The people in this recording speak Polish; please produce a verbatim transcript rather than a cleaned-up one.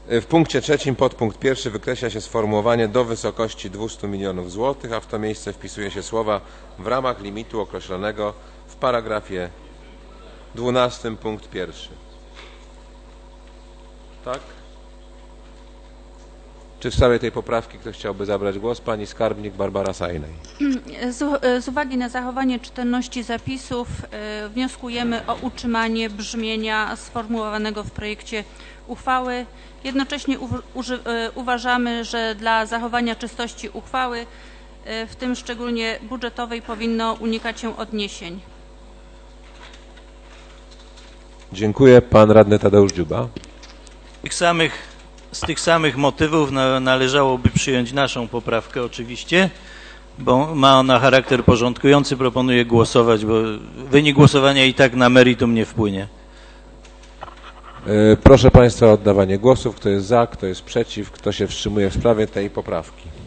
W punkcie trzecim podpunkt pierwszy wykreśla się sformułowanie do wysokości dwieście milionów złotych, a w to miejsce wpisuje się słowa w ramach limitu określonego w paragrafie dwunastym punkt pierwszy. Tak? Czy w sprawie tej poprawki ktoś chciałby zabrać głos? Pani skarbnik Barbara Sajnej. Z, z uwagi na zachowanie czytelności zapisów y, wnioskujemy o utrzymanie brzmienia sformułowanego w projekcie uchwały. Jednocześnie u, uży, y, uważamy, że dla zachowania czystości uchwały, y, w tym szczególnie budżetowej, powinno unikać się odniesień. Dziękuję. Pan radny Tadeusz Dziuba. Tych samych Z tych samych motywów należałoby przyjąć naszą poprawkę oczywiście, bo ma ona charakter porządkujący. Proponuję głosować, bo wynik głosowania i tak na meritum nie wpłynie. Proszę Państwa o oddawanie głosów. Kto jest za, kto jest przeciw, kto się wstrzymuje w sprawie tej poprawki.